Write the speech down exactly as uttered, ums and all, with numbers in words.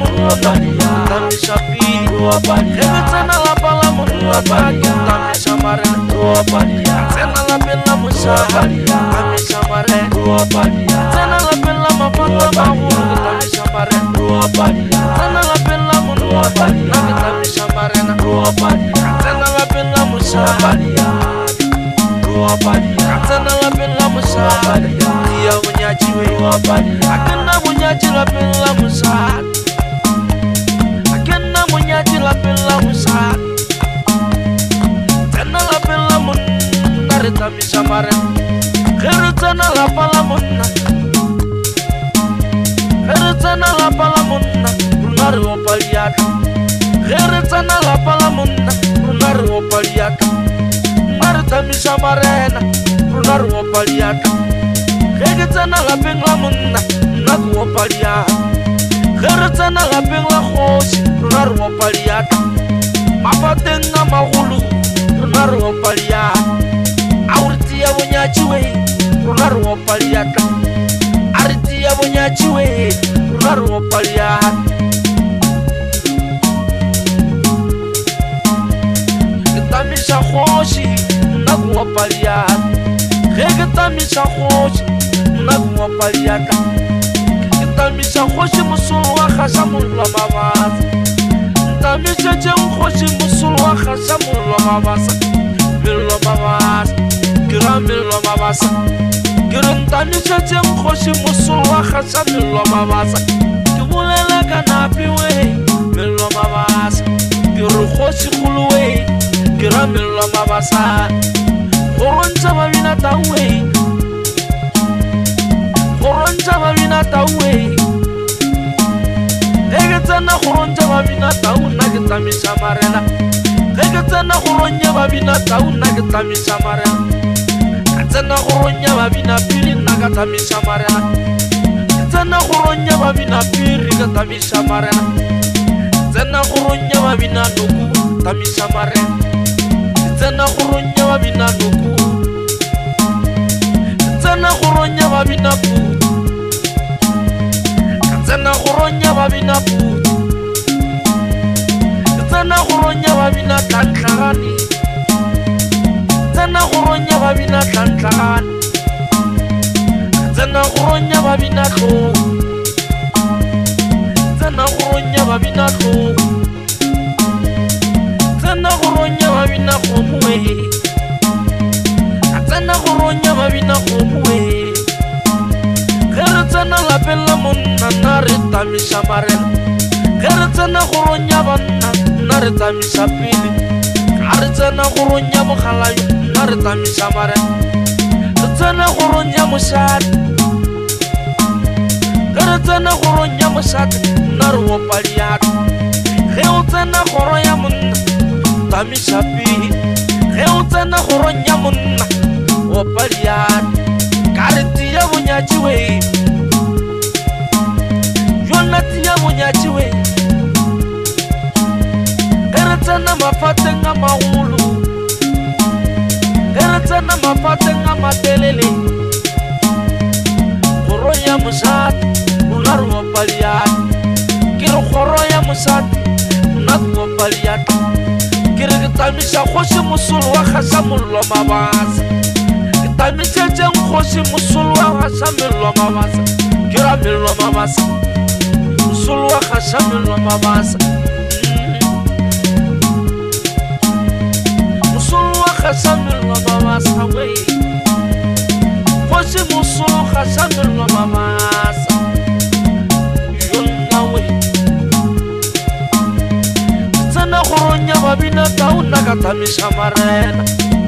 Ruapalia, Tamisapi, Ruapalia, Tana la Palamun, Ruapalia, Tamisamare, Ruapalia, Tana la Bella Musapalia, Tamisamare, Ruapalia, Tana la Bella Mapata Mahur, Tamisamare, Ruapalia, Tana la Bella Muruapalia, Tamisamare, Ruapalia, Tana la Bella Musapalia, Ruapalia, Tana la Bella Musapalia, Tia Munyachi, Ruapalia, Akana Munyachi la Bella Musat. Munyachi la bella musat, tena la bella mun, narita misamare, keretana la palamunna, keretana la palamunna, runar opaliak, keretana la palamunna, runar opaliak, narita misamarena, runar opaliak, keretana la bella munna, nagu opaliak. Keretana la bella hosi, runar opaliaka. Mapatenga mahulu, runar opaliaka. Aurtia bunyachiwe, runar opaliaka. Artia bunyachiwe, runar opaliaka. Ketamisa hosi, nagu opaliaka. Ketamisa hosi, nagu opaliaka. Tamisa khoshi musulwa khasamulwa mabasa Tamisa jem khoshi musulwa khasamulwa mabasa Milwa mabasa Gira milwa mabasa Girin tamisa jem khoshi musulwa khasamulwa mabasa Kibulela kanapi we Milwa mabasa Giru khoshi khuluwe Gira milwa mabasa Khoroncha mabina tawe Khoroncha mabina tawe Egetana khoroncha mabina tawe Nagetamisa marena Egetana khoronya mabina tawe Nagetamisa marena Egetana khoronya mabina piri Nagetamisa marena Egetana khoronya mabina piri Nagetamisa marena Egetana khoronya mabina nuku Tamisa marena Egetana khoronya mabina nuku Egetana khoronya mabina pu Tana khoronya babina put Tana khoronya babina tantlagani Tana khoronya babina tantlagani Tana khoronya babina kho Tana khoronya babina kho Tana khoronya babina kho muwe Tana khoronya babina kho muwe Keretana la bella munna narita misamaren Keretana khoronya banna narita misapili Keretana khoronya mukhalayu narita misamaren Keretana khoronya musad Keretana khoronya musad narwo paliak Keretana khoronya munna tamisapili Keretana khoronya munna wopaliak Karitia munyachiwe Yonatia munyachiwe Eretana mafatenga maulu Eretana mafatenga matelele Khoroya musat Unaru wapaliat Kiro khoroya musat Unaru wapaliat Kiro kitamisa khoshi musul wakhasamulwa mabasa Tamisa jem khoshi musulwa khasamulwa mabasa Kira milwa mabasa Musulwa khasamulwa mabasa Musulwa khasamulwa mabasa wey Khoshi musulwa khasamulwa mabasa Yonna wey Tana khoronya babina tauna katamisa marena